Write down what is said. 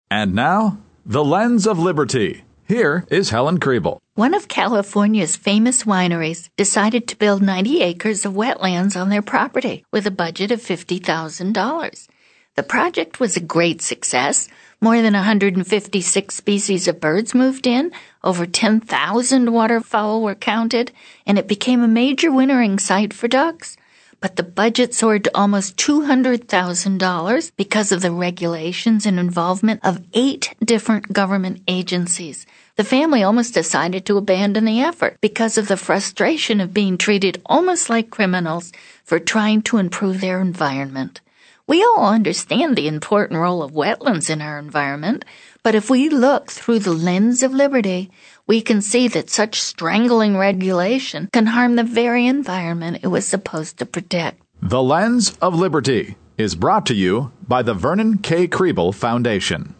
And now, The Lens of Liberty. Here is Helen Kriebel. One of California's famous wineries decided to build 90 acres of wetlands on their property with a budget of $50,000. The project was a great success. More than 156 species of birds moved in, over 10,000 waterfowl were counted, and it became a major wintering site for ducks. But the budget soared to almost $200,000 because of the regulations and involvement of 8 different government agencies. The family almost decided to abandon the effort because of the frustration of being treated almost like criminals for trying to improve their environment. We all understand the important role of wetlands in our environment, but if we look through the lens of liberty, we can see that such strangling regulation can harm the very environment it was supposed to protect. The Lens of Liberty is brought to you by the Vernon K. Kriebel Foundation.